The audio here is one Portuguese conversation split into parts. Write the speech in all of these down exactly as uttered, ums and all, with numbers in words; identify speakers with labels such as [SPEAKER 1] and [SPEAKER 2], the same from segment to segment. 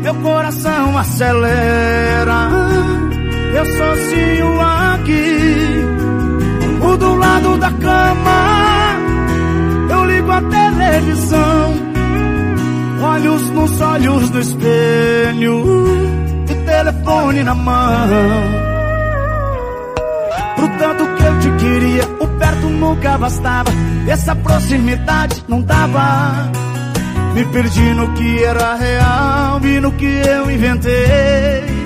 [SPEAKER 1] meu coração acelera. Eu sozinho aqui, o do lado da cama, eu ligo a televisão, olhos nos olhos do espelho, o telefone na mão. Pro tanto que eu te queria, o perto nunca bastava, essa proximidade não dava. Me perdi no que era real e no que eu inventei.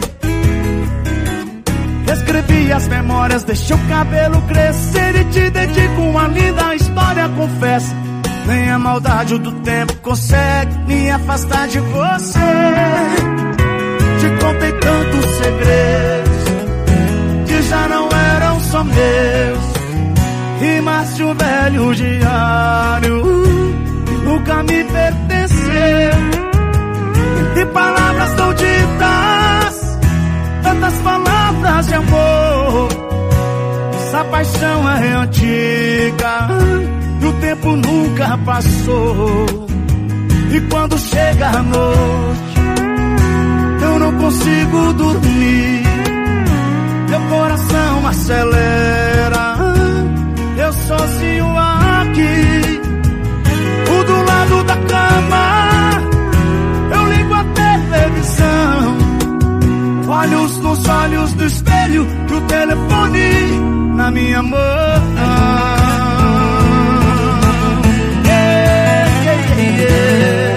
[SPEAKER 1] Escrevi as memórias, deixei o cabelo crescer e te dedico uma linda história, confesso. Nem a maldade do tempo consegue me afastar de você. Te contei tantos segredos que já não eram só meus, rimas de um velho diário que nunca me pertenceu. Entre palavras não ditas, tantas palavras de amor, essa paixão é antiga e o tempo nunca passou. E quando chega a noite, eu não consigo dormir, meu coração acelera. Eu sozinho aqui, o do lado da cama, eu ligo a televisão, olhos nos olhos do espelho e o telefone na minha mão. Yeah, yeah, yeah.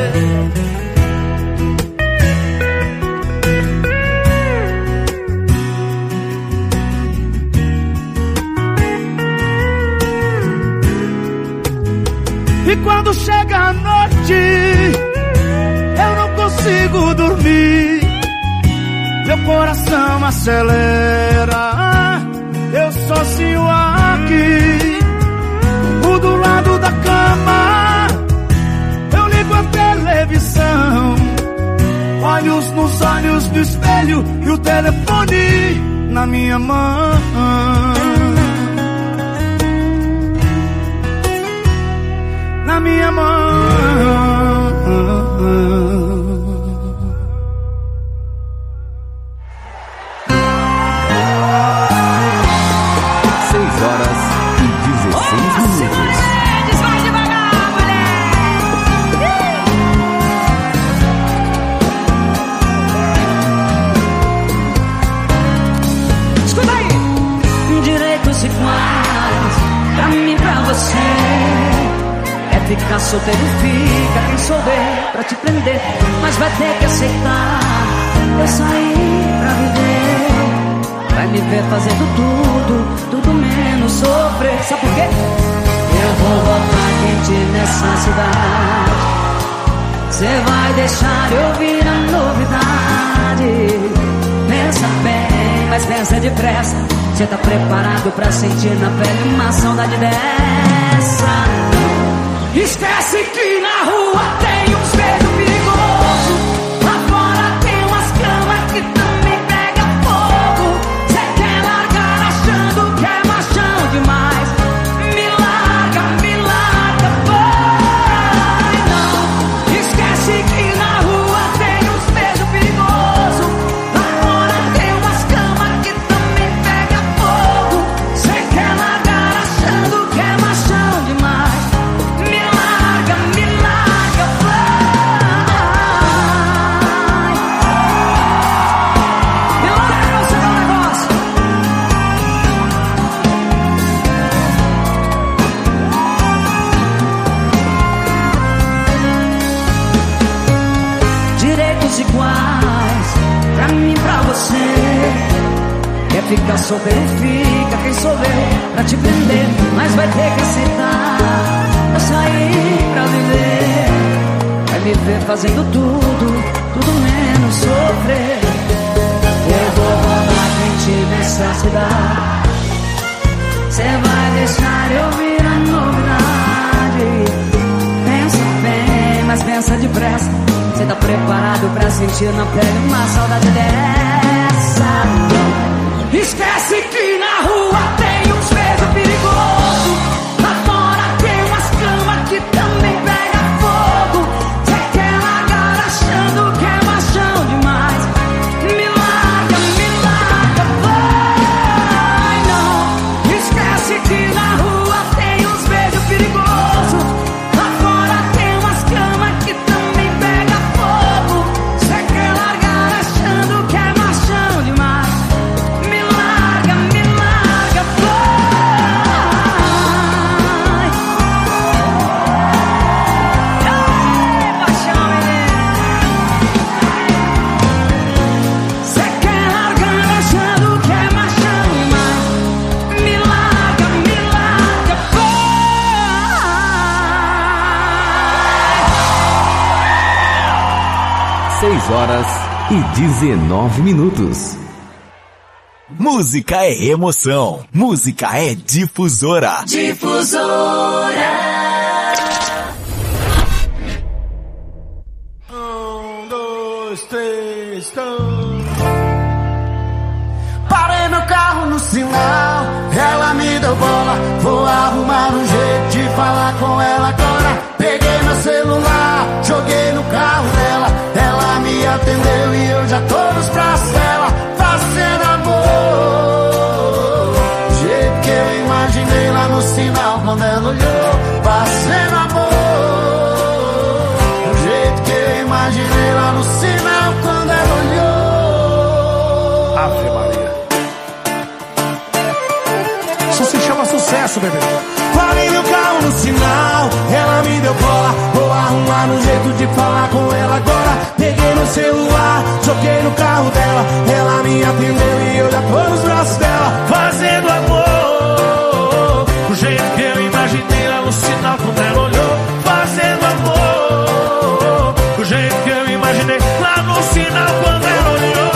[SPEAKER 1] E quando chega a noite, eu não consigo dormir, meu coração acelera. Eu sozinho aqui, o do lado da cama, eu ligo a televisão, olhos nos olhos do espelho e o telefone na minha mão. Na minha mão.
[SPEAKER 2] Seis horas e dezesseis minutos.
[SPEAKER 3] Vai devagar, mulher. Escuta aí. Direitos iguais pra mim e pra você. Ficar solteiro fica, quem souber pra te prender, mas vai ter que aceitar. Eu saí pra viver, vai me ver fazendo tudo, tudo menos sofrer. Sabe por quê? Eu vou botar quente nessa cidade, cê vai deixar eu ouvir a novidade. Pensa bem, mas pensa depressa, cê tá preparado pra sentir na pele uma saudade dessa? Esquece que na rua tem uns beijos perigosos, lá fora tem umas camas que também pega fogo. Cê quer largar achando que é machão demais, me larga, me larga, vai não. Esquece que na rua tem uns beijos perigosos, lá fora tem umas camas que também pega fogo. Cê quer largar achando que é machão demais, me larga, me larga, vai. Me larga, você dá um negócio. Direitos iguais pra mim e pra você. Quer ficar solteiro, fica, quem souber pra te prender, mas vai ter que aceitar. Eu saí pra viver, vai me ver fazendo tudo, tudo menos sofrer. Eu vou botar quente nessa cidade, cê vai deixar eu ouvir a novidade. Pensa bem, mas pensa depressa, cê tá preparado pra sentir na pele uma saudade dessa? Esquece que na rua tem uns beijos perigosos, lá fora tem umas camas que também pega fogo. Cê quer largar achando que é machão demais,
[SPEAKER 2] dezesseis horas e dezenove minutos.
[SPEAKER 4] Música é emoção. Música é difusora.
[SPEAKER 3] Difusora.
[SPEAKER 1] Um, dois, três, dois. Parei meu carro no sinal, ela me deu bola. Vou arrumar um jeito de falar com ela agora. Peguei meu celular, joguei no carro dela. Ela me atendeu e eu já tô nos braços dela, fazendo amor. Do jeito que eu imaginei lá no sinal quando ela olhou, fazendo amor. Do jeito que eu imaginei lá no sinal quando ela olhou. Ave Maria. Isso se chama sucesso, bebê. Parei meu carro no sinal, ela me deu bola. Vou arrumar um jeito de falar com ela agora. Peguei meu celular, joguei no carro dela. Ela me atendeu e eu já tô nos braços dela, fazendo amor. Do jeito que eu imaginei lá no sinal quando ela olhou, fazendo amor. Do jeito que eu imaginei lá no sinal quando ela olhou.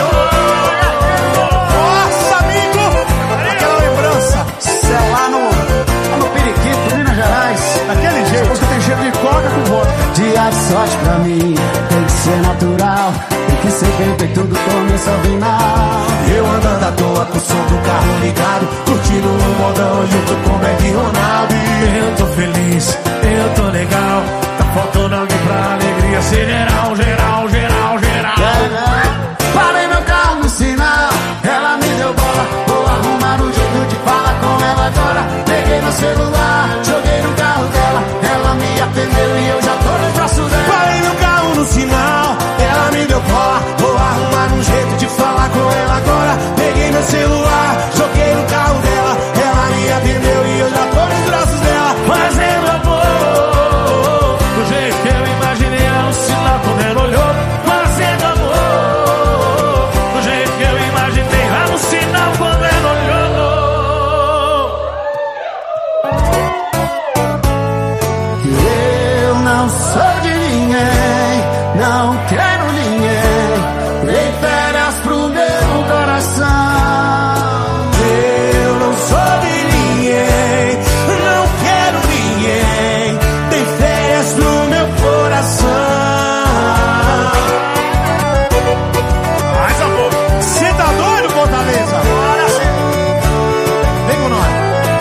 [SPEAKER 1] Nossa, amigo! Aquela lembrança, sei lá no, no Periquito, Minas Gerais. Daquele jeito, você tem cheiro de coca com vodka. Dia de sorte pra mim tem que ser natural, tem que ser feito e tudo começa ao final. Eu andando à toa com o som do carro ligado, curtindo um modão junto com o Beck Ronaldo. Eu tô feliz, eu tô legal, tá faltando alguém pra alegria ser geral, geral, geral, geral. Parei meu carro no sinal, ela me deu bola. Vou arrumar um jeito de falar com ela agora. Peguei meu celular, joguei no carro dela. Ela me atendeu e eu já tô nos braços dela. Parei meu carro no sinal, ela me deu bola. Vou arrumar um jeito de falar com ela agora. Peguei meu celular, joguei no carro dela. Ela me atendeu e eu já tô nos braços dela, fazendo amor. Do jeito que eu imaginei lá no sinal quando ela olhou, fazendo amor. Do jeito que eu imaginei lá no sinal quando ela olhou. Eu não sou de ninguém, não quero ninguém. Dei férias pro meu coração. Eu não sou de ninguém, não quero ninguém. Dei férias pro meu coração. Mais amor. Cê tá doido, Fortaleza? Bora sim. Vem com nós.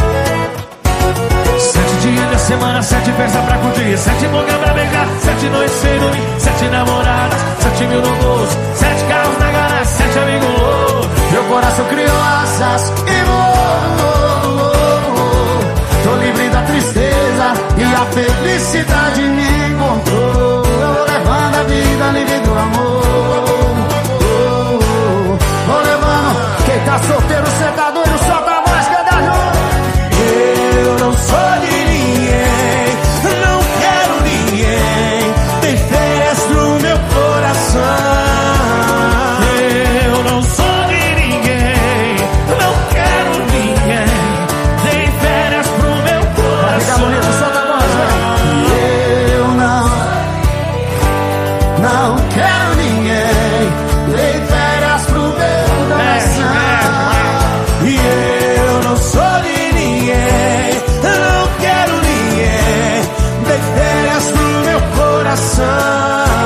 [SPEAKER 1] Sete dias da semana, sete festas pra curtir, sete boca pra brincar, sete noites sem dormir, sete namoradas, sete mil no bolso, sete carros na garagem, sete amigos loucos. Meu coração criou asas e voou. Tô livre da tristeza e a felicidade me encontrou. Eu vou levando a vida livre do amor. Vou levando, quem tá solteiro, cê tá doido, solta a voz, canta junto. Eu não sou de ninguém, não quero ninguém. Tem férias pro meu coração. Eu não sou de ninguém, não quero ninguém. Tem férias pro meu coração. Fica bonito, solta a voz, velho. Eu não, não quero ninguém. Tem férias pro meu coração. E eu não sou de ninguém, não quero ninguém. Dei férias pro meu coração.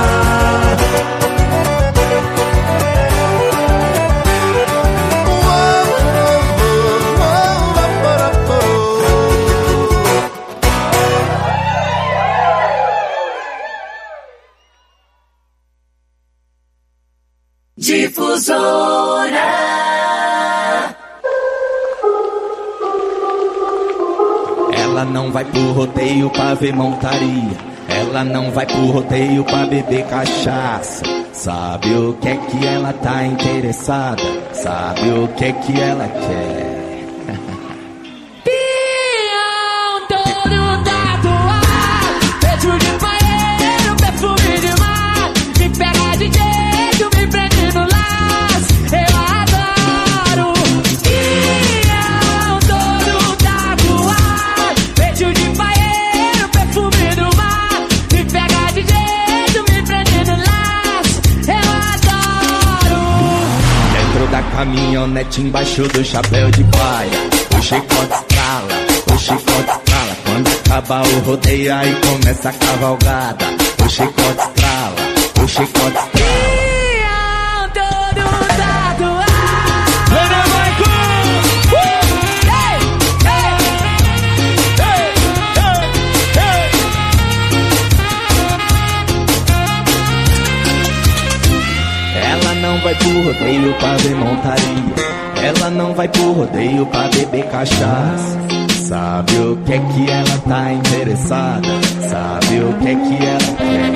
[SPEAKER 3] Difusora.
[SPEAKER 5] Ela não vai pro rodeio pra ver montaria, ela não vai pro rodeio pra beber cachaça. Sabe o que é que ela tá interessada, sabe o que é que ela quer.
[SPEAKER 3] Pião todo tatuado, beijo de banheiro, perfume de mar. Me pega de jeito, me prende no laço, eu adoro. Pião todo tatuado, beijo de banheiro, perfume do mar. Me pega de jeito, me prende no laço,
[SPEAKER 5] caminhonete embaixo do chapéu de palha. O chicote estrala, o chicote estrala. Quando acaba o rodeio aí começa a cavalgada. O chicote estrala, o chicote estrala. Ela não vai pro rodeio pra ver montaria. Ela não vai pro rodeio pra beber cachaça. Sabe o que é que ela tá interessada? Sabe o que é que ela quer?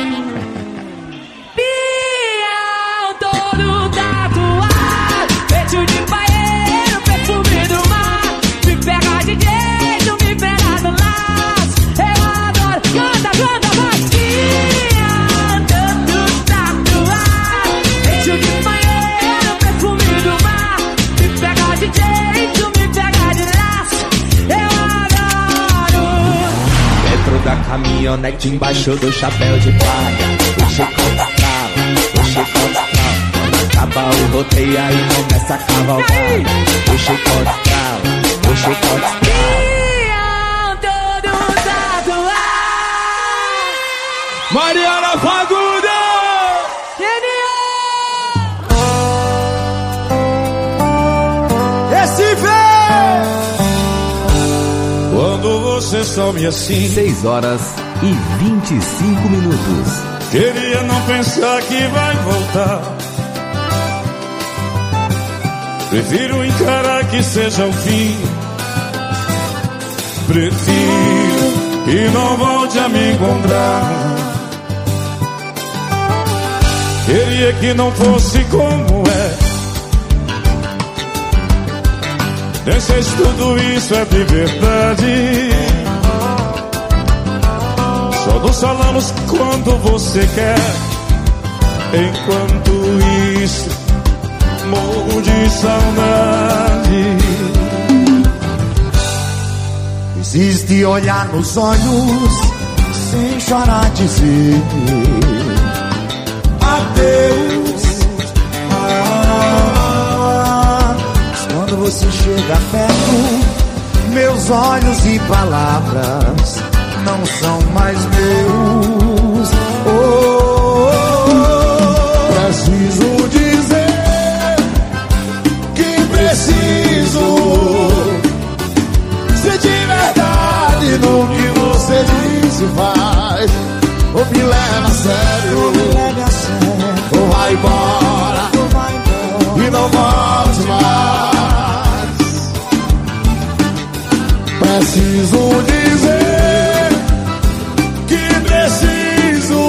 [SPEAKER 3] Piau todo tatuado, peito de paeiro, perfume do mar. Me pega de jeito, me pega do laço. Eu adoro, canta, canta, mas piau todo tatuado, peito de paeiro, perfume do mar. Me pega de jeito, me pega de laço. Eu adoro.
[SPEAKER 5] Dentro da caminhonete embaixo do chapéu de palha. O chicote estrala, o chicote estrala. Quando acaba o rodeio aí começa a cavalgada. O chicote estrala, o chicote estrala.
[SPEAKER 3] Piau todo tatuado.
[SPEAKER 6] Mariana Fagundes!
[SPEAKER 1] Quando você some assim,
[SPEAKER 2] seis horas e vinte e cinco minutos.
[SPEAKER 1] queria não pensar que vai voltar. Prefiro encarar que seja o fim. Prefiro que não volte a me encontrar. Queria que não fosse como é. Nem sei se tudo isso é de verdade. Só nos falamos quando você quer. Enquanto isso, morro de saudade.
[SPEAKER 7] Existe olhar nos olhos sem chorar dizer adeus. Ah, mas quando você chega perto, meus olhos e palavras não são mais meus. Oh, oh, oh. Preciso dizer que preciso ser de verdade no que você diz e faz. Ou me leva a sério, ou vai embora e não volte mais. Preciso dizer que preciso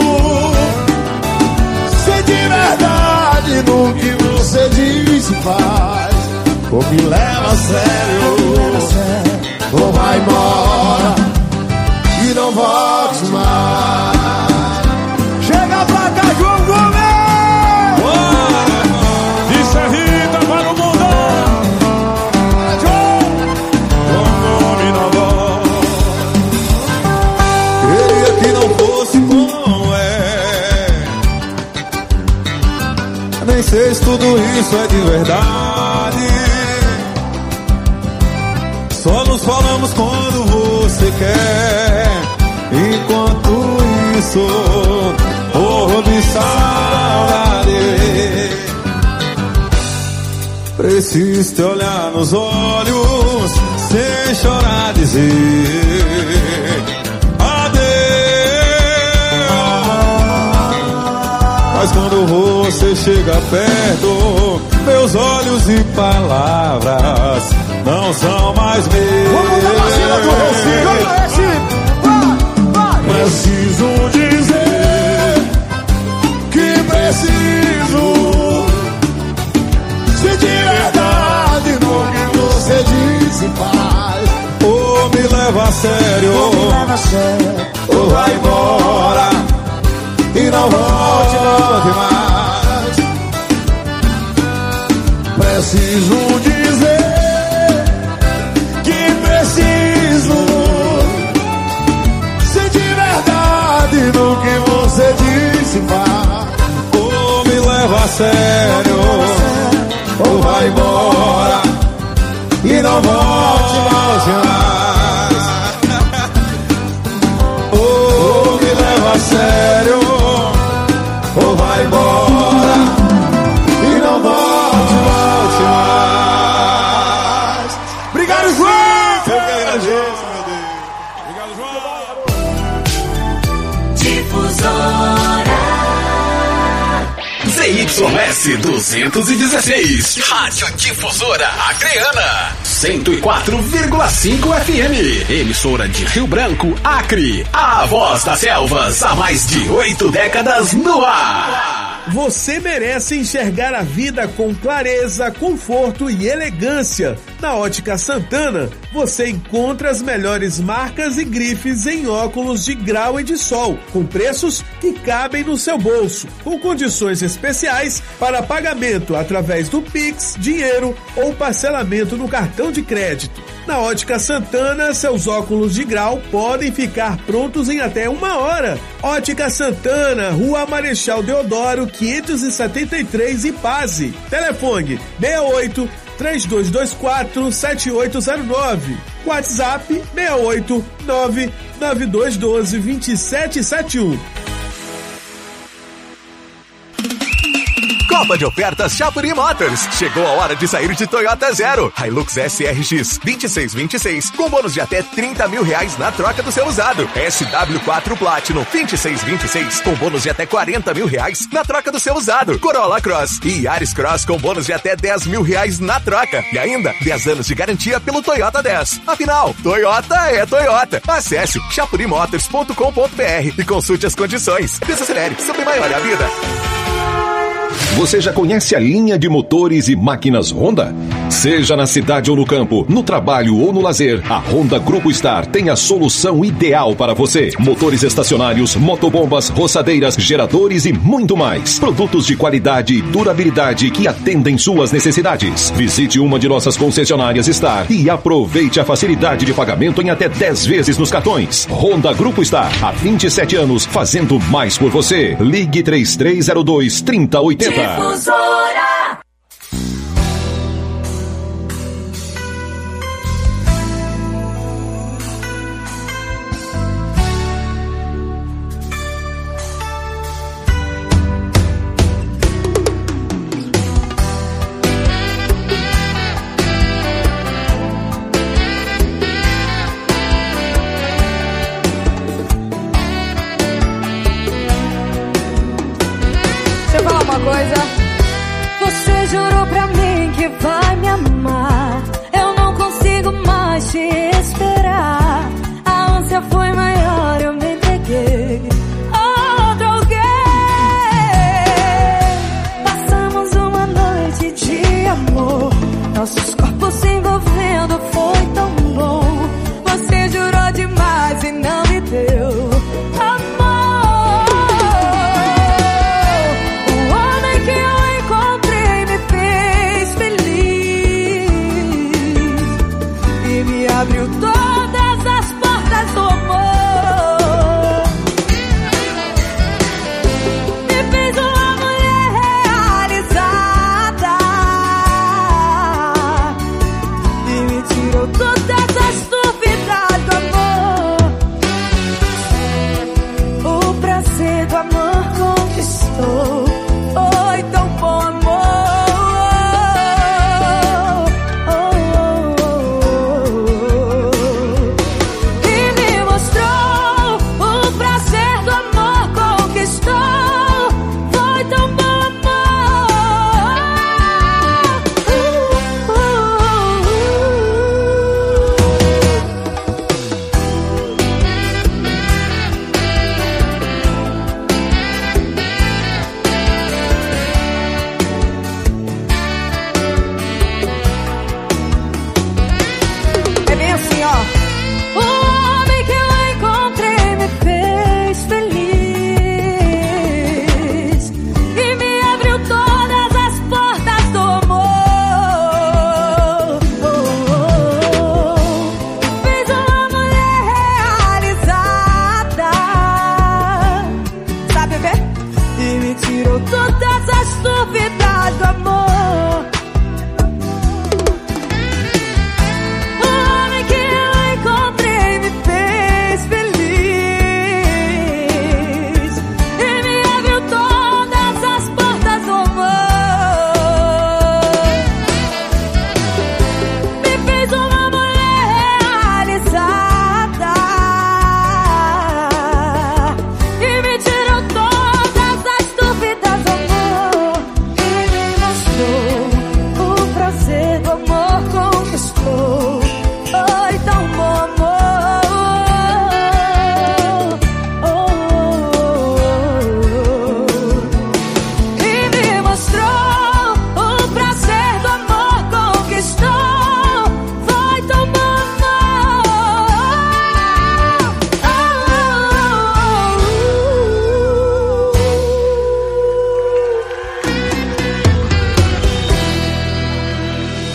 [SPEAKER 7] ser de verdade no que você diz e faz. Ou me leva a sério, ou vai embora e não volte mais. Chega pra cá, João Gomes!
[SPEAKER 1] Isso é Rita para o mundão. João Gomes na voz.
[SPEAKER 6] Queria que não fosse como é. Nem sei se tudo isso é de verdade. Só nos falamos quando você quer. Enquanto isso, morro de saudade. Preciso te olhar nos olhos sem chorar, dizer adeus. Mas quando você chega perto, meus olhos e palavras não são mais meus.
[SPEAKER 7] Vamos dar vacina do Recife, vamos lá, Recife.
[SPEAKER 1] Preciso dizer que preciso ser de verdade no que você diz e faz.
[SPEAKER 6] Ou me leva a sério,
[SPEAKER 7] Ou me leva a sério,
[SPEAKER 6] ou vai embora e não volte, volte mais.
[SPEAKER 1] Preciso dizer que preciso ser de verdade no que você diz e faz.
[SPEAKER 6] Ou me leva a sério, ou
[SPEAKER 7] vai embora e não volte mais. Ou me leva a sério, ou vai embora e não volte, volte mais. Obrigado, João! Eu que agradeço, meu Deus. Obrigado, João.
[SPEAKER 4] Difusora Z Y S duzentos e dezesseis, Rádio Difusora Acreana, cento e quatro vírgula cinco F M, emissora de Rio Branco, Acre, a voz das selvas, há mais de oito décadas no ar.
[SPEAKER 8] Você merece enxergar a vida com clareza, conforto e elegância. Na Ótica Santana, você encontra as melhores marcas e grifes em óculos de grau e de sol, com preços que cabem no seu bolso, com condições especiais para pagamento através do Pix, dinheiro ou parcelamento no cartão de crédito. Na Ótica Santana, seus óculos de grau podem ficar prontos em até uma hora. Ótica Santana, Rua Marechal Deodoro, quinhentos e setenta e três, Ipase. Telefone seis oito, três dois dois quatro, sete oito zero nove. WhatsApp seis oito, nove nove dois um dois, dois sete sete um.
[SPEAKER 9] Copa de ofertas Chapuri Motors. Chegou a hora de sair de Toyota Zero. Hilux S R X vinte e seis vinte e seis com bônus de até trinta mil reais na troca do seu usado. S W quatro Platinum vinte e seis vinte e seis com bônus de até quarenta mil reais na troca do seu usado. Corolla Cross e Yaris Cross com bônus de até dez mil reais na troca. E ainda dez anos de garantia pelo Toyota dez. Afinal, Toyota é Toyota. Acesse chapuri motors ponto com ponto b r e consulte as condições. Desacelere, sempre maior é a vida.
[SPEAKER 10] Você já conhece a linha de motores e máquinas Honda? Seja na cidade ou no campo, no trabalho ou no lazer, a Honda Grupo Star tem a solução ideal para você. Motores estacionários, motobombas, roçadeiras, geradores e muito mais. Produtos de qualidade e durabilidade que atendem suas necessidades. Visite uma de nossas concessionárias Star e aproveite a facilidade de pagamento em até dez vezes nos cartões. Honda Grupo Star, há vinte e sete anos, fazendo mais por você. Ligue três três zero dois, trinta oitenta.
[SPEAKER 3] Difusora.
[SPEAKER 11] Deixa eu falar uma coisa. Você jurou pra mim que vai me amar. Eu não consigo mais te esperar. A ânsia foi maior, eu me entreguei a outro alguém. Passamos uma noite de amor, nossos corpos se envolvendo, foi tão bom. Você jurou demais e não me deu amor. O homem que eu encontrei me fez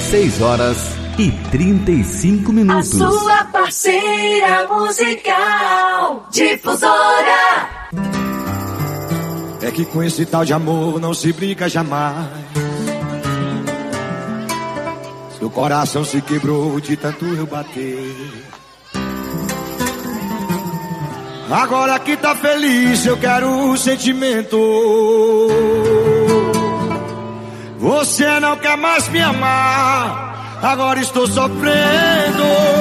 [SPEAKER 2] seis horas e trinta e cinco minutos.
[SPEAKER 11] A sua parceira musical, Difusora.
[SPEAKER 7] É que com esse tal de amor não se brinca jamais. Seu coração se quebrou de tanto eu bater. Agora que tá feliz eu quero o sentimento. Você não quer mais me amar, agora estou sofrendo.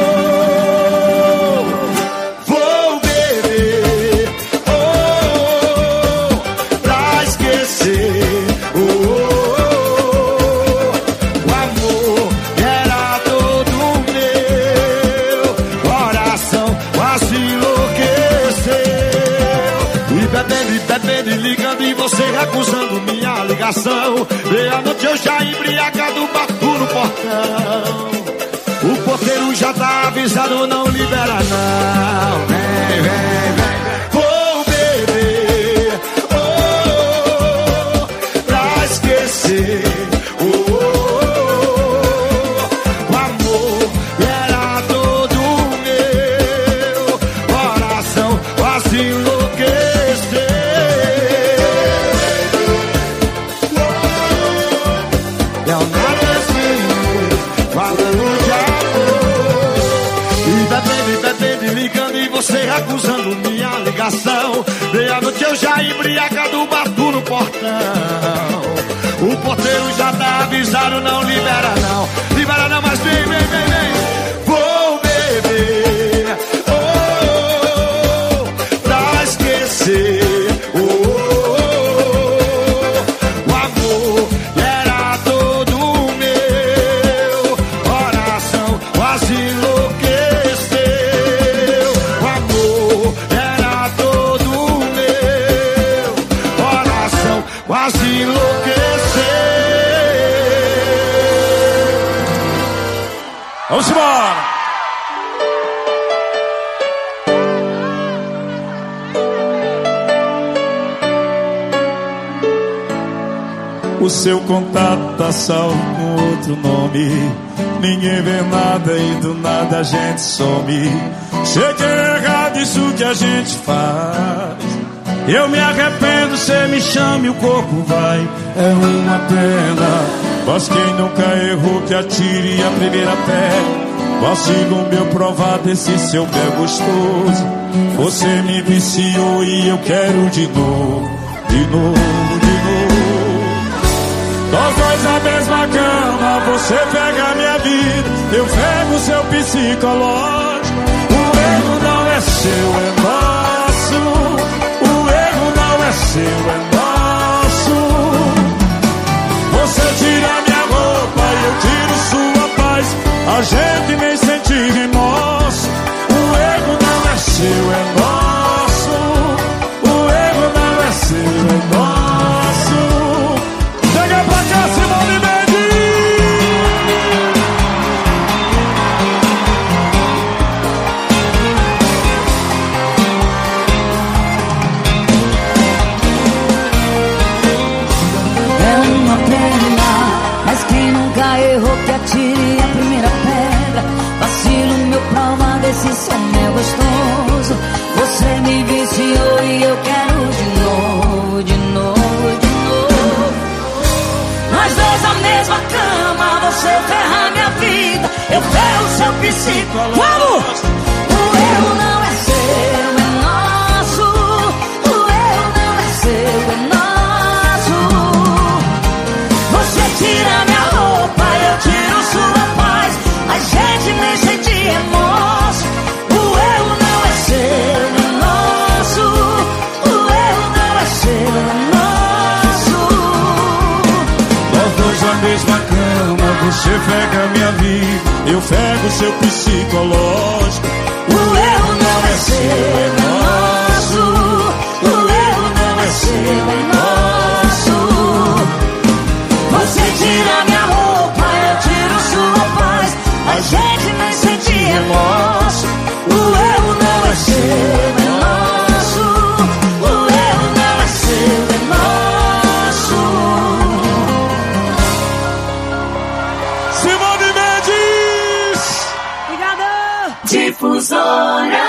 [SPEAKER 7] Vou beber, oh, pra esquecer. Oh, o amor era todo meu, coração quase enlouqueceu. E bebendo, e bebendo, e ligando, e você recusando minha ligação. Meia-noite eu já embriagado, bato no portão. O porteiro já tá avisado, não libera não. Vem, vem, vem, vou beber, oh, pra esquecer. Oh, o amor era todo meu, coração quase enlouqueceu. Você acusando minha ligação. Meia-noite eu já embriagado, bato no portão. O porteiro já tá avisado, não libera não. Libera não, mas vem, vem, vem, vem. Vou beber, oh, pra esquecer. Oh, o amor era todo meu, coração quase enlouqueceu. Quase enlouqueceu.
[SPEAKER 6] Vamos embora. O seu contato tá salvo com outro nome. Ninguém vê nada e do nada a gente some. Sei que é errado isso que a gente faz. Eu me arrependo, cê me chama e o corpo vai. É uma pena, mas quem nunca errou que atire a primeira pedra. Consigo meu provar desse seu pé gostoso. Você me viciou e eu quero de novo, de novo, de novo. Nós dois na mesma cama, você pega a minha vida, eu pego o seu psicológico. O erro não é seu, é nosso. É seu, é nosso. Você tira minha roupa e eu tiro sua paz. A gente nem sente remorso. O erro não é seu, é nosso. O erro não é seu, é nosso. Chega pra cá, Simone
[SPEAKER 3] errou que atire a primeira pedra. Vacilo, meu prova desse seu mel gostoso. Você me viciou e eu quero de novo, de novo, de novo. Nós dois na mesma cama, você ferra minha vida, eu ferro seu psicológico. Vamos! O erro não é seu, é nosso. O erro não é seu, é nosso. Você tira minha roupa, eu tiro sua paz. A gente nem sente remorso. O erro não é seu, é nosso. O erro não é seu, é nosso.
[SPEAKER 6] Nós dois na mesma cama, você pega minha vida, eu pego seu psicológico.
[SPEAKER 3] O erro não é seu, é nosso. O erro não é seu, é nosso. Você tira minha roupa, eu tiro sua paz. A gente nem sente remorso. O erro não é seu, é nosso. O erro não é seu, é nosso.
[SPEAKER 6] Simone!
[SPEAKER 12] Difusora.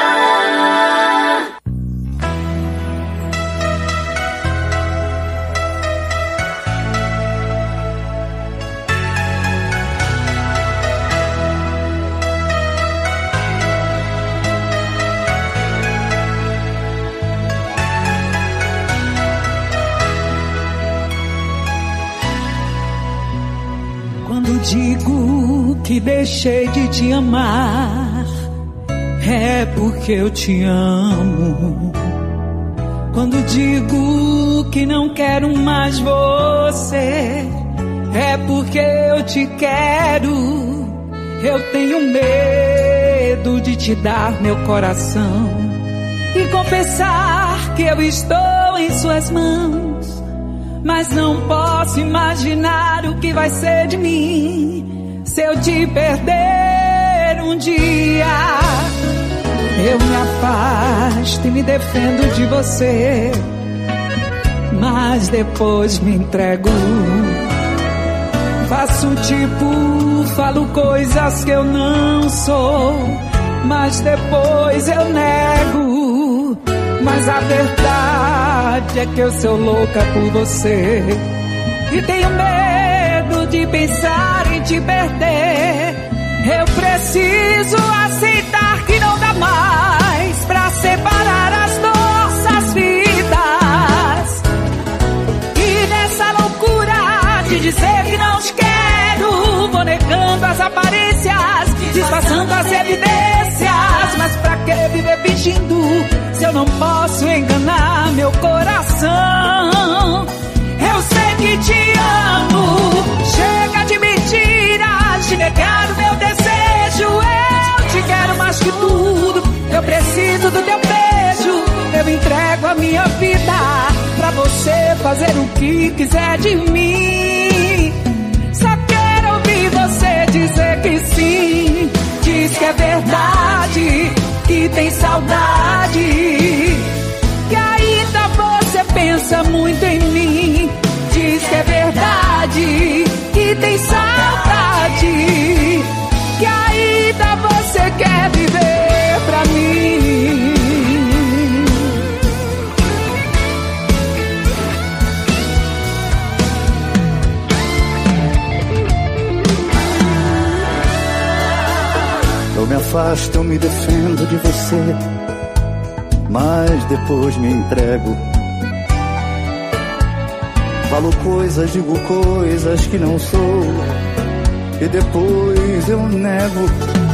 [SPEAKER 3] Quando digo que deixei de te amar, é porque eu te amo. Quando digo que não quero mais você, é porque eu te quero. Eu tenho medo de te dar meu coração e confessar que eu estou em suas mãos, mas não posso imaginar o que vai ser de mim se eu te perder um dia. Eu me afasto e me defendo de você, mas depois me entrego. Faço tipo, falo coisas que eu não sou, mas depois eu nego. Mas a verdade é que eu sou louca por você e tenho medo de pensar em te perder. Eu preciso aceitar que não dá mais pra separar as nossas vidas. E nessa loucura de dizer que não te quero, vou negando as aparências, disfarçando as evidências. Mas pra que viver fingindo se eu não posso enganar meu coração? Eu sei que te amo, chega de mentiras, de negar o meu desejo. Eu te quero mais que tudo, eu preciso do teu beijo. Eu entrego a minha vida pra você fazer o que quiser de mim. Só quero ouvir você dizer que sim. Diz que é verdade, que tem saudade, que ainda você pensa muito em mim. Diz que é verdade, que tem saudade, que ainda você quer viver pra mim.
[SPEAKER 1] Eu me afasto, eu me defendo de você, mas depois me entrego. Falo coisas, digo coisas que não sou, e depois eu nego.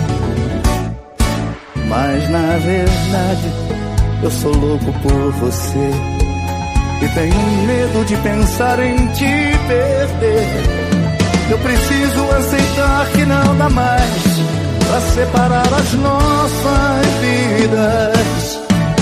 [SPEAKER 1] Mas na verdade eu sou louco por você e tenho medo de pensar em te perder. Eu preciso aceitar que não dá mais pra separar as nossas vidas.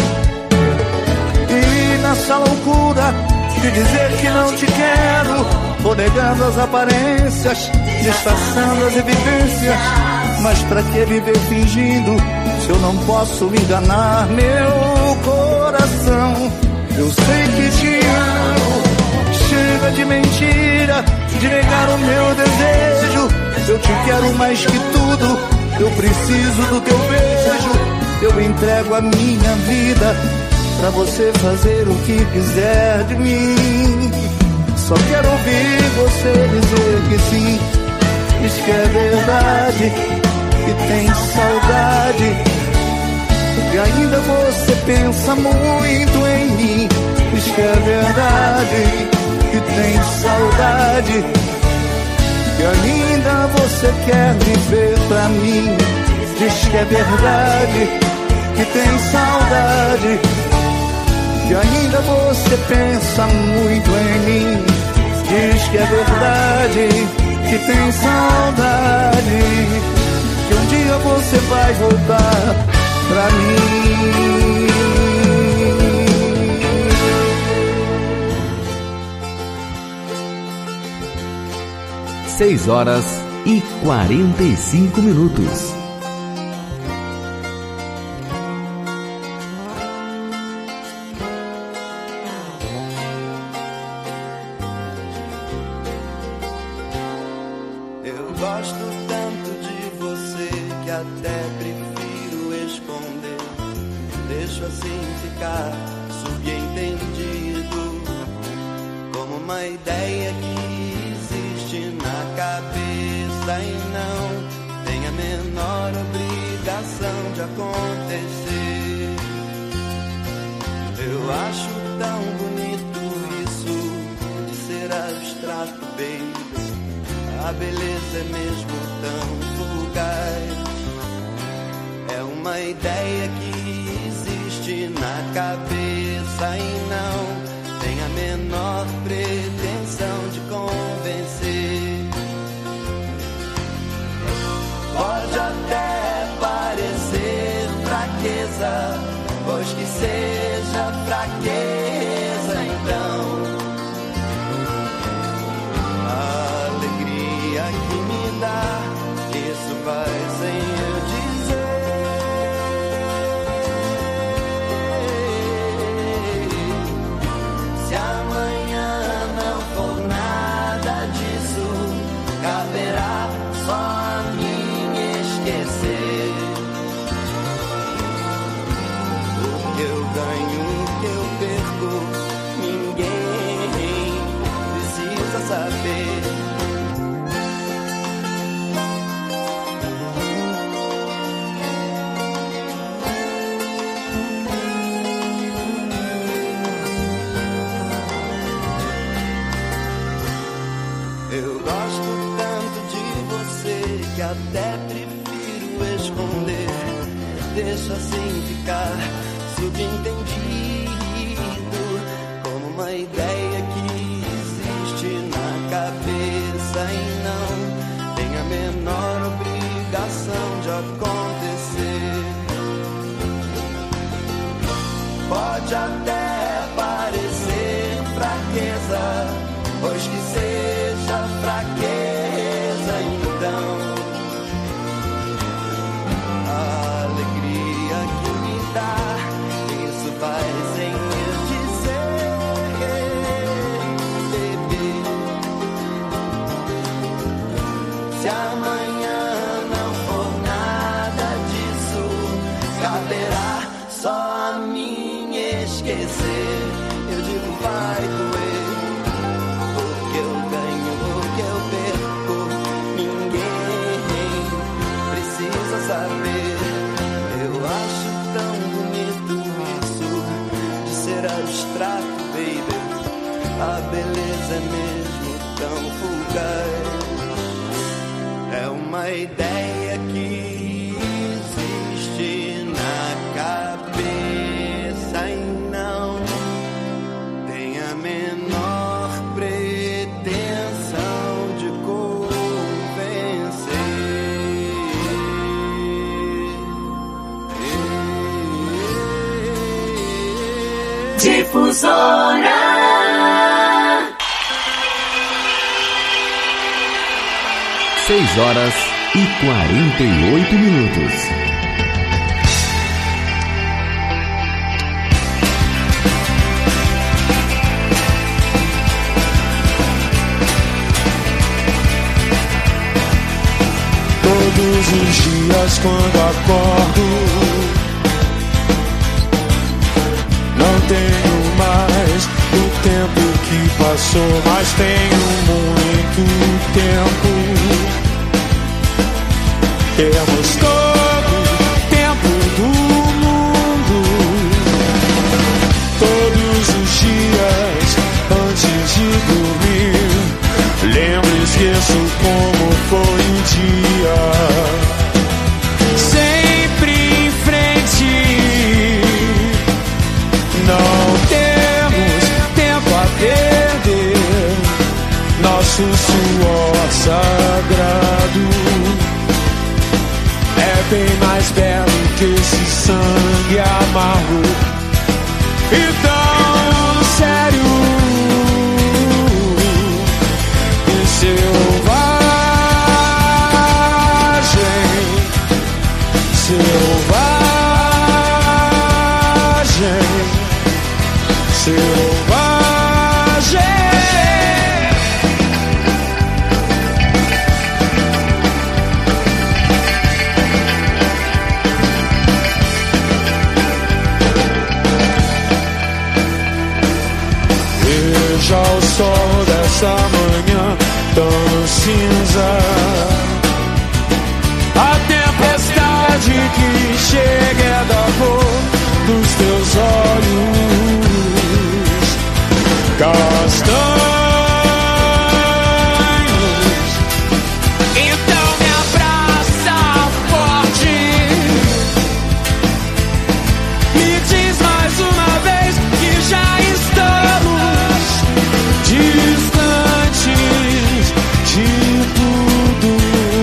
[SPEAKER 1] E nessa loucura de dizer que não te quero, vou negando as aparências, disfarçando as evidências. Mas pra que viver fingindo se eu não posso enganar meu coração? Eu sei que te amo, chega de mentira, de negar o meu desejo. Eu te quero mais que tudo, eu preciso do teu beijo. Eu entrego a minha vida pra você fazer o que quiser de mim. Só quero ouvir você dizer que sim. Diz que é verdade, que tem saudade, e ainda você pensa muito em mim. Diz que é verdade, que tem saudade, e ainda você quer viver pra mim. Diz que é verdade, que tem saudade, e ainda você pensa muito em mim. Diz que é verdade, que tem saudade, que um dia você vai voltar pra mim.
[SPEAKER 2] Seis horas e quarenta e cinco minutos.
[SPEAKER 13] Eu gosto tanto de você que até prefiro esconder.
[SPEAKER 12] deixo assim ficar subentendido, como uma ideia que existe na cabeça e não tem a menor obrigação de acontecer. Eu acho tão bonito isso de ser abstrato, baby. A beleza é mesmo tão fugaz. É uma ideia que existe na cabeça e não tem a menor pretensão de convencer. Pode até parecer fraqueza, pois que seja fraqueza então. A alegria que me dá, isso vai sem eu dizer. Se amanhã não for nada disso, caberá só a mim esquecer. O que eu ganho, o que eu perco, ninguém precisa saber. Eu gosto tanto de você que até prefiro esconder. Deixa assim ficar subentendido, como uma ideia que existe na cabeça e não tem a menor obrigação de acontecer. Pode até parecer fraqueza, pois que seja fraqueza então. A alegria que me dá, isso vai sem eu dizer, bebê. Se amanhã não for nada disso, caberá só a mim esquecer. Eu digo vai doer. Saber, eu acho tão bonito isso de ser abstrato, baby. A beleza é mesmo tão fugaz. É uma ideia que existe na cabeça e não tem a menor pretensão de convencer.
[SPEAKER 3] Difusora.
[SPEAKER 2] Seis horas e quarenta e oito minutos.
[SPEAKER 6] Todos os dias quando acordo, não tenho mais o tempo que passou, mas tenho muito tempo. Temos todo o tempo do mundo. Todos os dias antes de dormir, lembro e esqueço como foi o dia. Sempre em frente. Não temos tempo a perder. Nosso suor sagrado é bem mais belo que esse sangue amargo. Então, sério e selvagem, selvagem, selvagem. cinza. A tempestade que chega é da cor dos teus olhos castanhos. Então me abraça forte, me diz mais uma vez que já estamos distantes de tudo.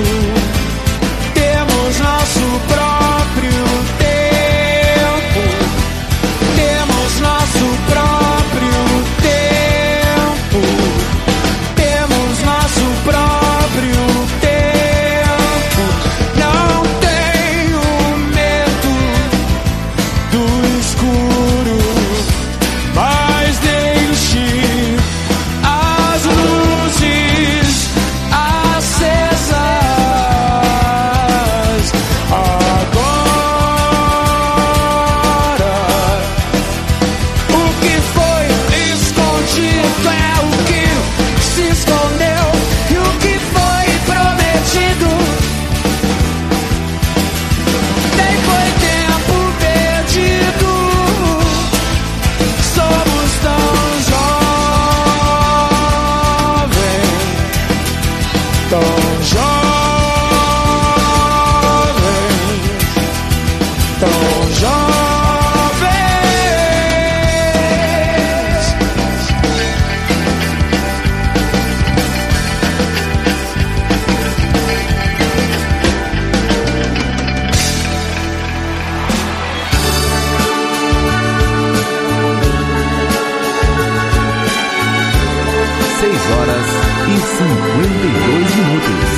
[SPEAKER 6] Temos nosso próprio tempo, temos nosso próprio tempo, temos nosso próprio tempo. Não tenho medo do escuro, mas deixe as luzes acesas. Agora, o que foi escondido é o que se escondeu, e o que foi prometido nem foi tempo perdido. Somos tão jovens, tão jovens, tão jovens.
[SPEAKER 2] Seis horas e cinquenta e dois minutos.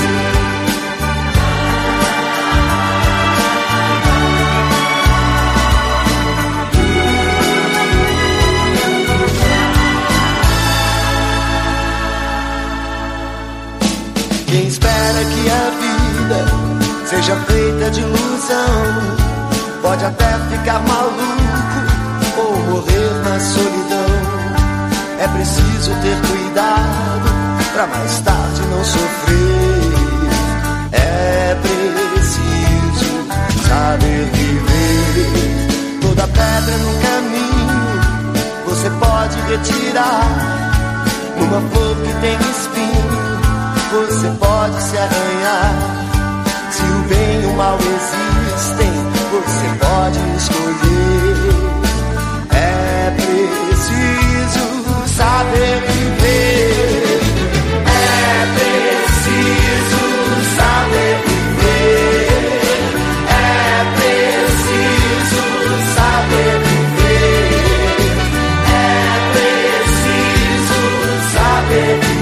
[SPEAKER 12] Quem espera que a vida seja feita de ilusão pode até ficar maluco ou morrer na solidão. É preciso ter cuidado pra mais tarde não sofrer. É preciso saber viver. Toda pedra no caminho você pode retirar. Uma flor que tem espinho você pode se arranhar. Se o bem e o mal existem, você pode escolher. É preciso saber viver. É preciso saber viver. É preciso saber viver. É preciso saber viver.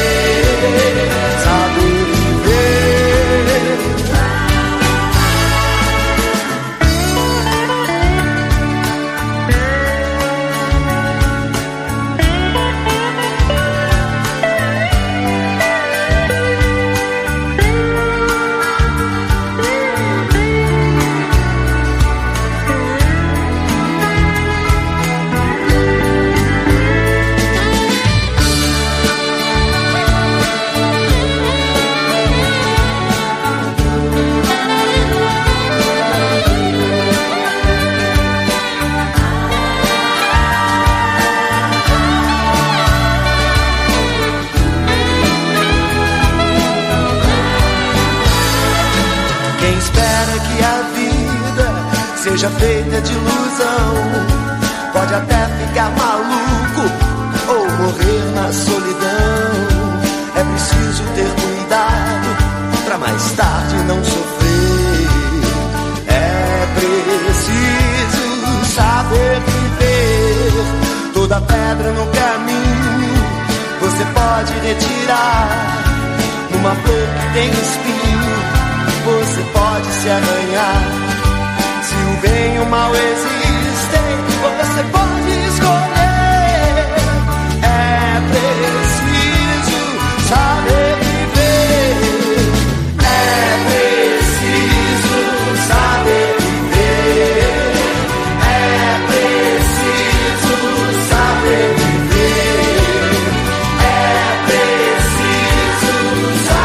[SPEAKER 12] Seja feita de ilusão, pode até ficar maluco ou morrer na solidão. É preciso ter cuidado pra mais tarde não sofrer. É preciso saber viver. Toda pedra no caminho você pode retirar. Numa flor que tem espinho você pode se arranhar. Se o bem e o mal existem, você pode escolher. É preciso saber viver. É preciso saber viver. É preciso saber viver. É preciso saber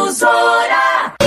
[SPEAKER 11] Difusora.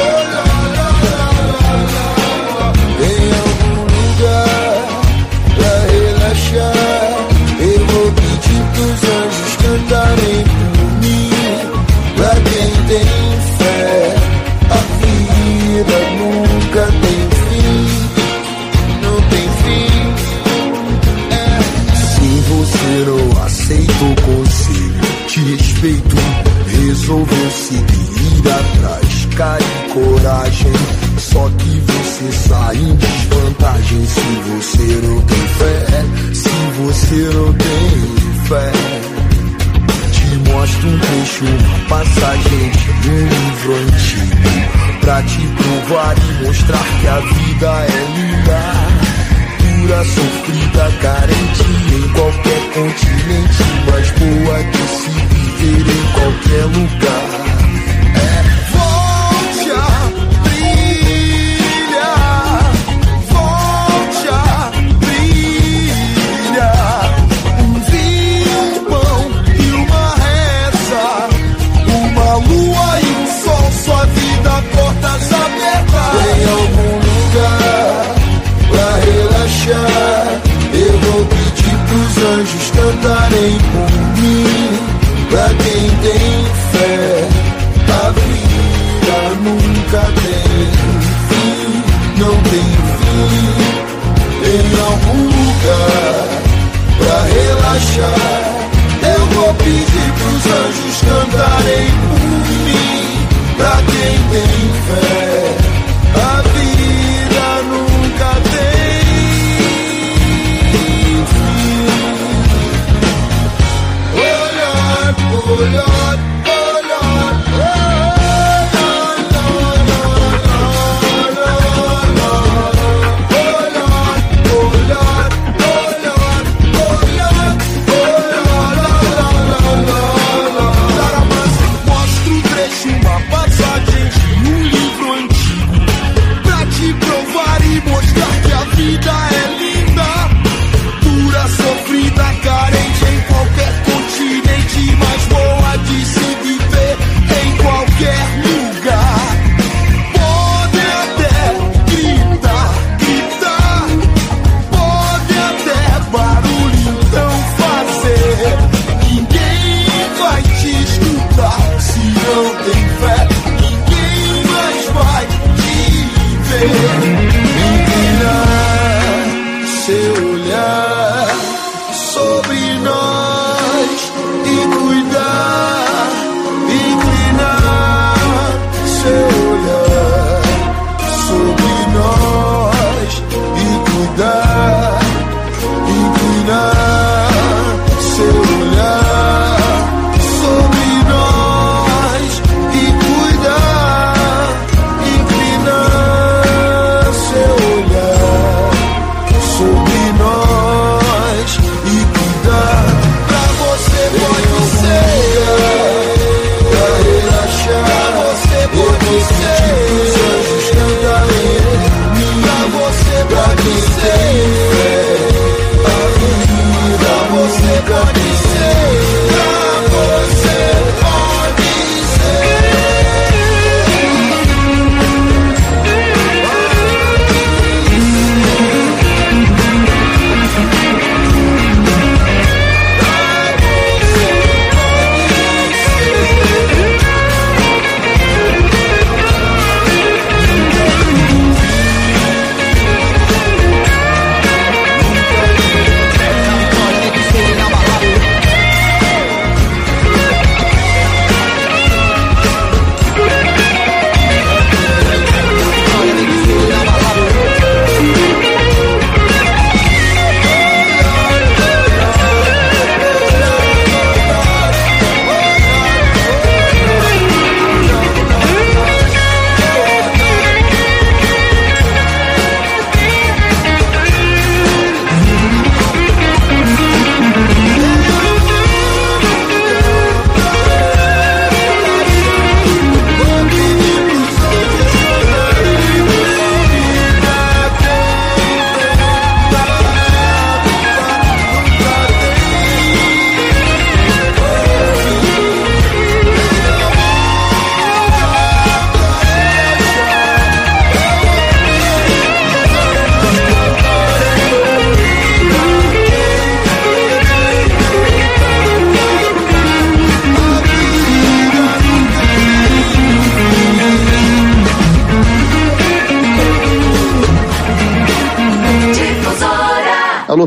[SPEAKER 7] Em algum lugar pra relaxar, eu vou pedir pros anjos cantarem por mim. Pra quem tem fé, a vida nunca tem fim. Não tem fim. É. Se você não aceita o conselho, te respeito, resolveu seguir atrás, cara e coragem. Só que você sai em desvantagem se você não tem fé. Se você não tem fé, te mostro um trecho, uma passagem de um livro antigo, pra te provar e mostrar que a vida é linda. Pura, sofrida, carente em qualquer continente, mas boa de se viver em qualquer lugar. É, volte a brilhar, volte a brilhar. Um vinho, um pão e uma reza, uma lua e um sol, sua vida portas abertas. Em algum lugar pra relaxar, eu vou pedir pros anjos cantarem por mim. Pra quem tem fé, a vida nunca tem fim. Não tem fim. Em algum lugar pra relaxar, eu vou pedir pros anjos cantarem por mim. Pra quem tem fé, a vida nunca tem fim. Oh Lord, oh Lord, oh Lord, oh mostro o trecho, uma passagem de um livro antigo, pra te provar e mostrar que a vida é linda. Pura, sofrida, carente em qualquer continente, mas boa de se viver em qualquer lugar. Pode até gritar, gritar, pode até barulho então fazer. Ninguém vai te escutar se não tem fé. Ninguém mais vai te ver. Inclinar seu olhar sobre nós e cuidar. Inclinar seu olhar sobre nós e cuidar. Inclinar seu olhar sobre nós e cuidar. Inclinar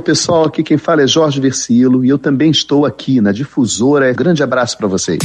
[SPEAKER 13] pessoal, aqui quem fala é Jorge Versilo e eu também estou aqui na Difusora. Grande abraço para vocês.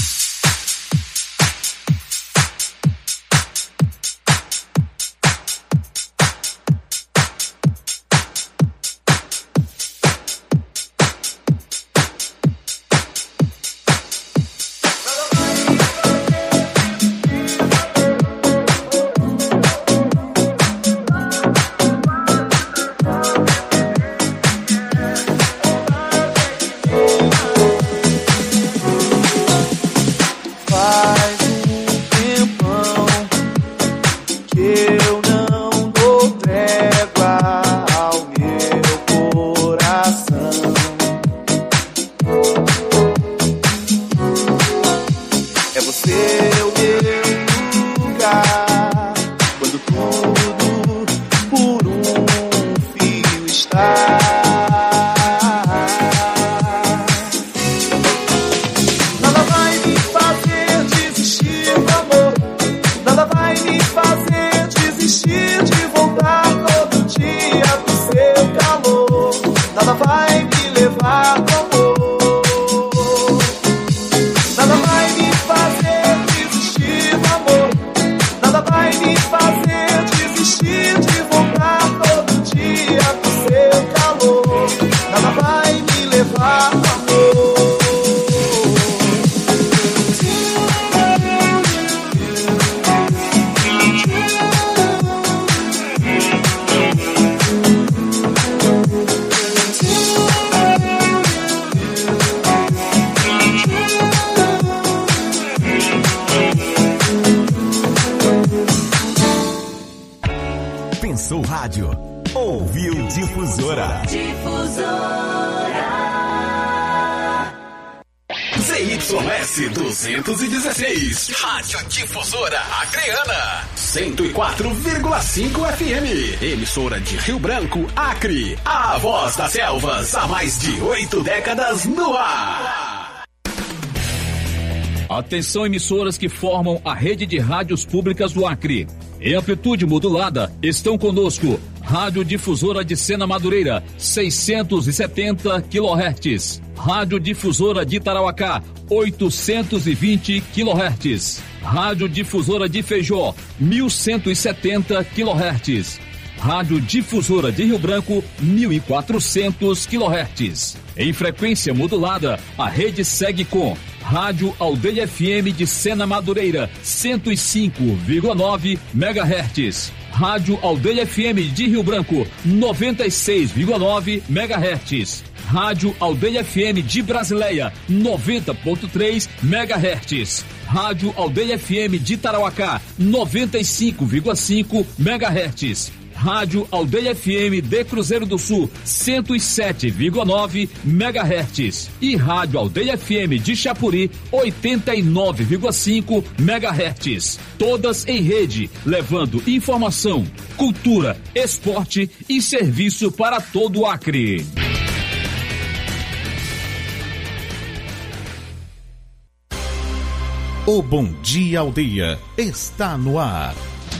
[SPEAKER 14] Pensou rádio, ouviu Difusora.
[SPEAKER 4] Difusora. Z Y S duzentos e dezesseis, Rádio Difusora Acreana, cento e quatro vírgula cinco F M, emissora de Rio Branco, Acre, a voz das selvas, há mais de oito décadas no ar.
[SPEAKER 15] Atenção, emissoras que formam a rede de rádios públicas do Acre. Em amplitude modulada, estão conosco Rádio Difusora de Sena Madureira, seiscentos e setenta quilohertz. Rádio Difusora de Tarauacá, oitocentos e vinte quilohertz. Rádio Difusora de Feijó, mil cento e setenta quilohertz. Rádio Difusora de Rio Branco, mil e quatrocentos quilohertz. Em frequência modulada, a rede segue com Rádio Aldeia F M de Sena Madureira, cento e cinco vírgula nove megahertz. Rádio Aldeia F M de Rio Branco, noventa e seis vírgula nove megahertz. Rádio Aldeia F M de Brasileia, noventa vírgula três megahertz. Rádio Aldeia F M de Tarauacá, noventa e cinco vírgula cinco megahertz. Rádio Aldeia F M de Cruzeiro do Sul, cento e sete vírgula nove megahertz. E Rádio Aldeia F M de Chapuri, oitenta e nove vírgula cinco megahertz. Todas em rede, levando informação, cultura, esporte e serviço para todo o Acre.
[SPEAKER 14] O Bom Dia Aldeia está no ar.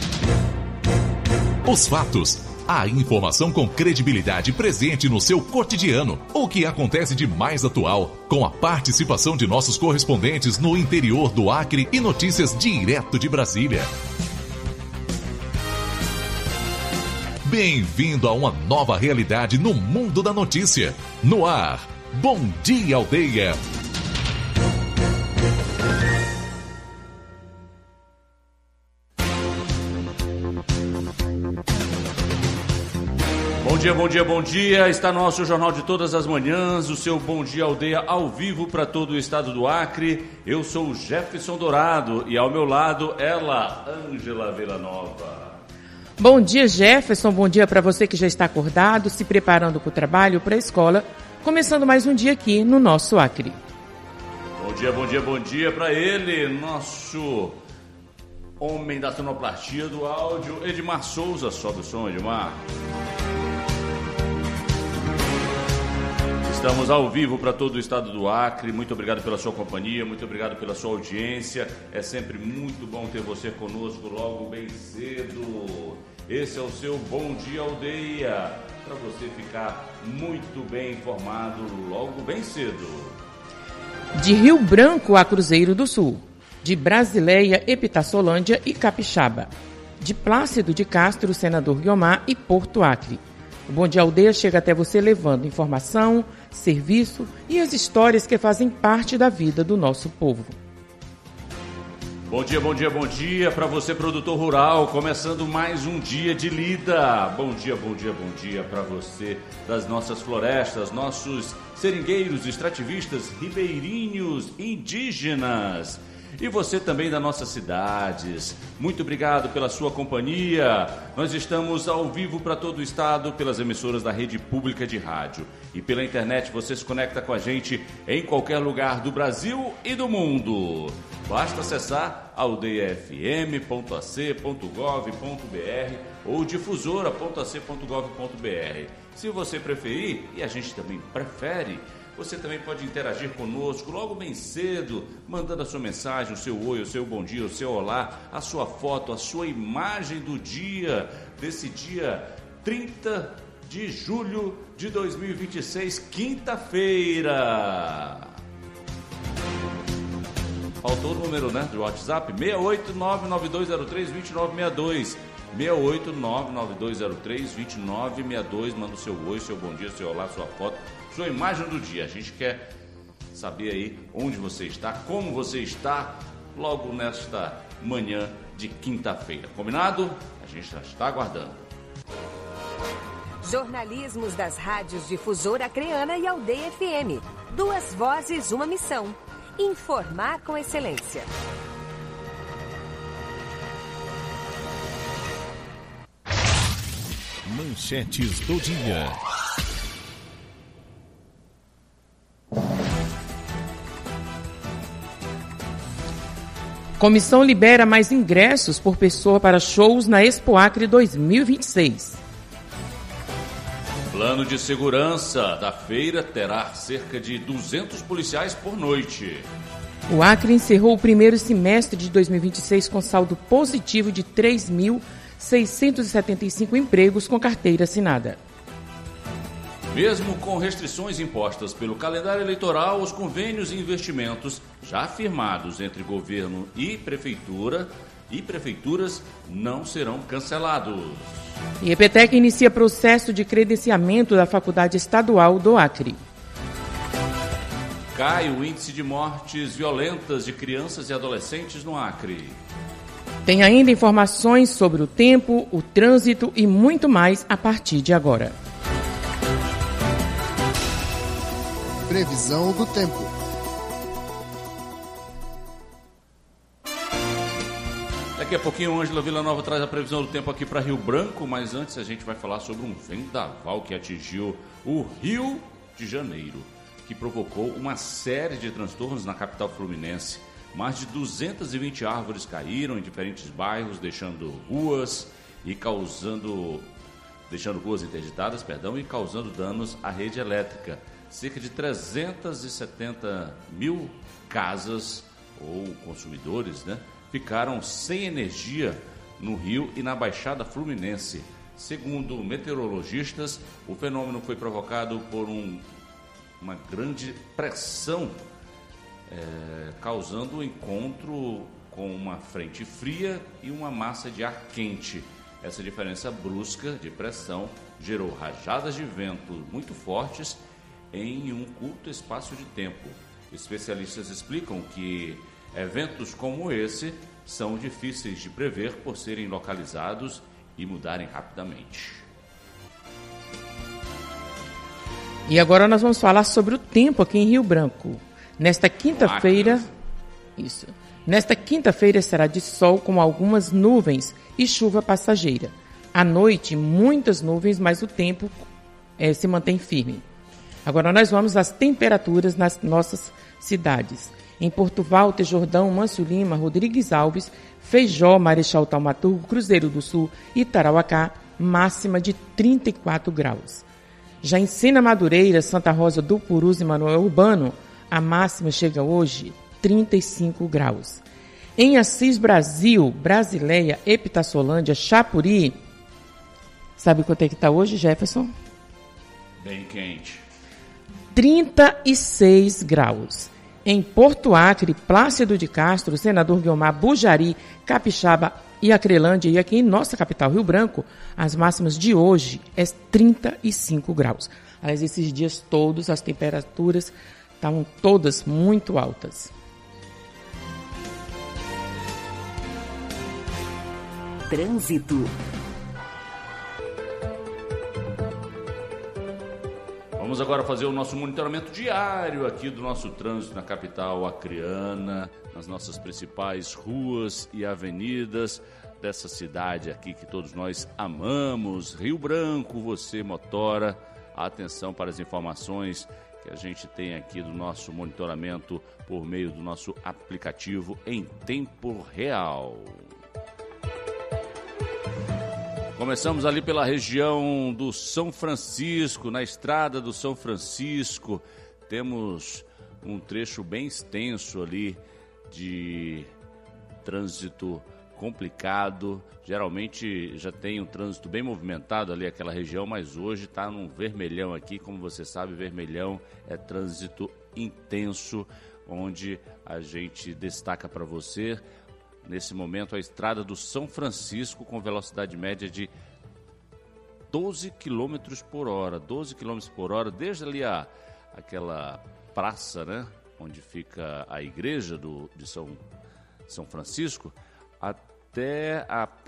[SPEAKER 14] Os fatos, a informação com credibilidade presente no seu cotidiano. O que acontece de mais atual, com a participação de nossos correspondentes no interior do Acre e notícias direto de Brasília. Bem-vindo a uma nova realidade no mundo da notícia. No ar, Bom Dia Aldeia.
[SPEAKER 16] Bom dia, bom dia, bom dia. Está no nosso Jornal de Todas as Manhãs, o seu Bom Dia Aldeia ao vivo para todo o estado do Acre. Eu sou o Jefferson Dourado e ao meu lado ela, Ângela Villanova.
[SPEAKER 17] Bom dia, Jefferson. Bom dia para você que já está acordado, se preparando para o trabalho, para a escola. Começando mais um dia aqui no nosso Acre.
[SPEAKER 16] Bom dia, bom dia, bom dia para ele, nosso homem da sonoplastia do áudio, Edmar Souza. Sobe o som, Edmar. Estamos ao vivo para todo o estado do Acre. Muito obrigado pela sua companhia, muito obrigado pela sua audiência. É sempre muito bom ter você conosco logo bem cedo. Esse é o seu Bom Dia Aldeia, para você ficar muito bem informado logo bem cedo.
[SPEAKER 17] De Rio Branco a Cruzeiro do Sul, de Brasileia, Epitaçolândia e Capixaba, de Plácido de Castro, Senador Guiomar e Porto Acre. O Bom Dia Aldeia chega até você levando informação, serviço e as histórias que fazem parte da vida do nosso povo.
[SPEAKER 16] Bom dia, bom dia, bom dia para você, produtor rural, começando mais um dia de lida. Bom dia, bom dia, bom dia para você das nossas florestas, nossos seringueiros, extrativistas, ribeirinhos, indígenas. E você também das nossas cidades. Muito obrigado pela sua companhia. Nós estamos ao vivo para todo o estado pelas emissoras da Rede Pública de Rádio. E pela internet você se conecta com a gente em qualquer lugar do Brasil e do mundo. Basta acessar aldeia f m ponto a c ponto gov ponto b r ou difusora ponto a c ponto gov ponto b r. Se você preferir, e a gente também prefere, você também pode interagir conosco logo bem cedo, mandando a sua mensagem, o seu oi, o seu bom dia, o seu olá, a sua foto, a sua imagem do dia, desse dia trinta de julho de dois mil e vinte e seis, quinta-feira. Faltou o número, né, do WhatsApp, seis oito nove nove dois zero três dois nove seis dois, seis oito nove nove dois zero três dois nove seis dois, manda o seu oi, seu bom dia, seu olá, sua foto, sua imagem do dia. A gente quer saber aí onde você está, como você está, logo nesta manhã de quinta-feira. Combinado? A gente já está aguardando.
[SPEAKER 18] Jornalismos das rádios Difusora Acreana e Aldeia F M. Duas vozes, uma missão. Informar com excelência.
[SPEAKER 19] Manchetes do dia.
[SPEAKER 17] Comissão libera mais ingressos por pessoa para shows na Expo Acre dois mil e vinte e seis.
[SPEAKER 16] Plano de segurança da feira terá cerca de duzentos policiais por noite.
[SPEAKER 17] O Acre encerrou o primeiro semestre de dois mil e vinte e seis com saldo positivo de três mil seiscentos e setenta e cinco empregos com carteira assinada.
[SPEAKER 16] Mesmo com restrições impostas pelo calendário eleitoral, os convênios e investimentos já firmados entre governo e prefeitura e prefeituras não serão cancelados.
[SPEAKER 17] E EPTEC inicia processo de credenciamento da Faculdade Estadual do Acre.
[SPEAKER 16] Cai o índice de mortes violentas de crianças e adolescentes no Acre.
[SPEAKER 17] Tem ainda informações sobre o tempo, o trânsito e muito mais a partir de agora.
[SPEAKER 20] Previsão do tempo.
[SPEAKER 16] Daqui a pouquinho, Ângela Villanova traz a previsão do tempo aqui para Rio Branco, mas antes a gente vai falar sobre um vendaval que atingiu o Rio de Janeiro, que provocou uma série de transtornos na capital fluminense. Mais de duzentas e vinte árvores caíram em diferentes bairros, deixando ruas e causando, deixando ruas interditadas, perdão, e causando danos à rede elétrica. Cerca de trezentas e setenta mil casas ou consumidores, né, ficaram sem energia no Rio e na Baixada Fluminense. Segundo meteorologistas, o fenômeno foi provocado por um, uma grande pressão, é, causando um encontro com uma frente fria e uma massa de ar quente. Essa diferença brusca de pressão gerou rajadas de vento muito fortes em um curto espaço de tempo. Especialistas explicam que eventos como esse são difíceis de prever por serem localizados e mudarem rapidamente.
[SPEAKER 17] E agora nós vamos falar sobre o tempo aqui em Rio Branco. Nesta quinta-feira, isso. Nesta quinta-feira será de sol com algumas nuvens e chuva passageira. À noite, muitas nuvens, mas o tempo é, se mantém firme. Agora nós vamos às temperaturas nas nossas cidades. Em Porto Walter, Jordão, Mâncio Lima, Rodrigues Alves, Feijó, Marechal Taumaturgo, Cruzeiro do Sul e Tarauacá, máxima de trinta e quatro graus. Já em Sena Madureira, Santa Rosa do Purus e Manoel Urbano, a máxima chega hoje trinta e cinco graus. Em Assis Brasil, Brasileia, Epitaçolândia, Chapuri, sabe quanto é que está hoje, Jefferson?
[SPEAKER 16] Bem quente.
[SPEAKER 17] trinta e seis graus. Em Porto Acre, Plácido de Castro, Senador Guiomar, Bujari, Capixaba e Acrelândia, e aqui em nossa capital, Rio Branco, as máximas de hoje é trinta e cinco graus. Aliás, esses dias todos as temperaturas estavam todas muito altas.
[SPEAKER 18] Trânsito.
[SPEAKER 16] Vamos agora fazer o nosso monitoramento diário aqui do nosso trânsito na capital acreana, nas nossas principais ruas e avenidas dessa cidade aqui que todos nós amamos, Rio Branco. Você, motora, atenção para as informações que a gente tem aqui do nosso monitoramento por meio do nosso aplicativo em tempo real. Começamos ali pela região do São Francisco, na estrada do São Francisco. Temos um trecho bem extenso ali de trânsito complicado. Geralmente já tem um trânsito bem movimentado ali aquela região, mas hoje está num vermelhão aqui. Como você sabe, vermelhão é trânsito intenso, onde a gente destaca para você nesse momento a estrada do São Francisco com velocidade média de doze quilômetros por hora. doze quilômetros por hora, desde ali a, aquela praça, né, onde fica a igreja do, de São, São Francisco, até a